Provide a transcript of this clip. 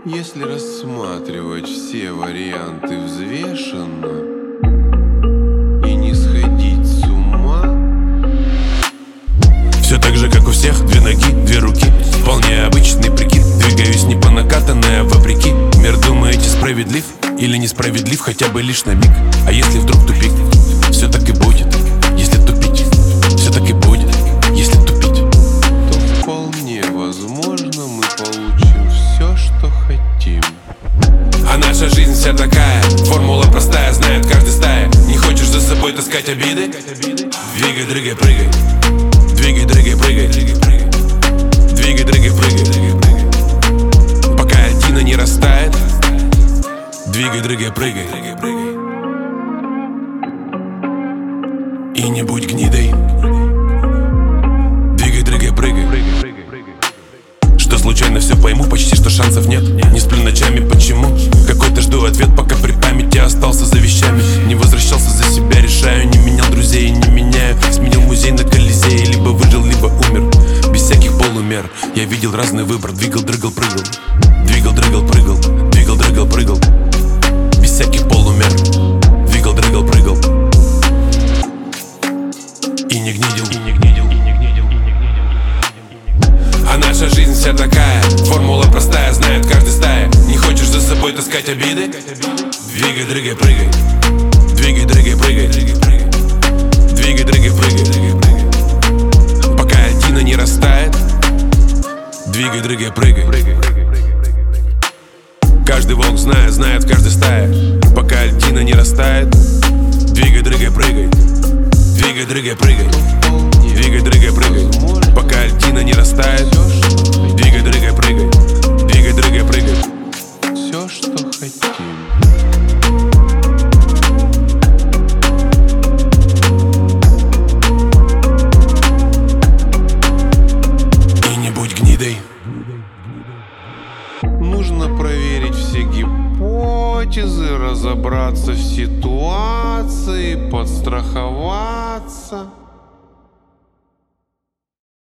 Если рассматривать все варианты взвешенно и не сходить с ума. Все так же, как у всех, две ноги, две руки. Вполне обычный прикид, двигаюсь не по накатанной, а вопреки. Мир, думаете, справедлив или несправедлив хотя бы лишь на миг? А если вдруг тупик? Все так и будет, если тупить. Все так и будет, если тупить. То вполне возможно мы получим все, что хотим. А наша жизнь вся такая, формула простая, знает каждый стая. Не хочешь за собой таскать обиды? Двигай, дрыгай, прыгай. Двигай, дрыгай, прыгай. Двигай, дрыгай, прыгай. Пока льдина не растает. Двигай, дрыгай, прыгай. И не будь гнидой. Двигай, дрыгай, прыгай. Что случайно все пойму, почти что шансов нет. Не сплю ночами, почему? Какой-то жду ответ, пока при памяти остался за вещами. Не возвращался за себя, решаю. Не менял друзей, не меняю. Сменил музей на Колизей. Либо выжил, либо умер. Без всяких полумер. Я видел разный выбор. Двигал, дрыгал, прыгал. Двигал, дрыгал, прыгал. Двигал, дрыгал, прыгал. Без всяких полумер. Двигал, дрыгал, прыгал. И не гнидил, и не гнидил, и не гнидил, и не гнидил. А наша жизнь вся такая, формула простая, знает каждый стая. Не хочешь за собой таскать обиды? Двигай, дрыгай, прыгай. Двигай, дрыгай, прыгай. Двигай, дрыгай, прыгай. Пока льдина не растает. Двигай, дрыгай, прыгай. Каждый волк знает в каждой стае. Пока льдина не растает. Двигай, дрыгай, прыгай. Двигай, дрыгай, прыгай. Двигай, дрыгай, прыгай. Пока льдина не растает. Двигай, дрыгай, прыгай. Двигай, дрыгай, прыгай. Все, что хотим. И не будь гнидой. Нужно проверить все гипотезы, разобраться в ситуации, подстраховаться.